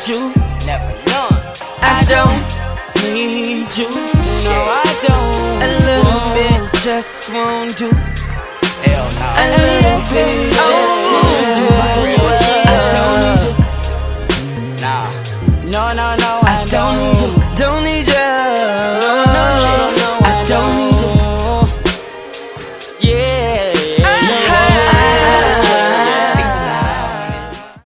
you. Never none. I don't need you. No, I don't. A little bit just won't do. Hell no. A little bit just won't do.